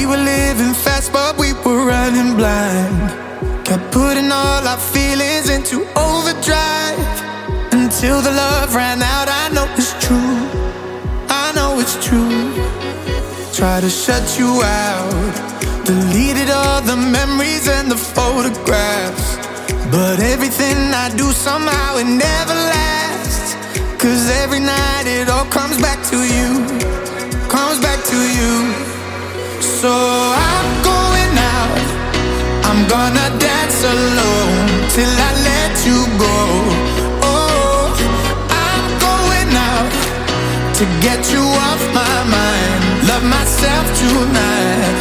were living fast, but we were running blind. Kept putting all our feelings into overdrive until the love ran out. I know it's true, I know it's true. Try to shut you out, deleted all the memories and the photographs, but everything I do somehow it never lasts. 'Cause every night it all comes back to you, comes back to you. So I'm going out, I'm gonna dance alone till I let you go. Oh, I'm going out to get you off my mind. Love myself tonight.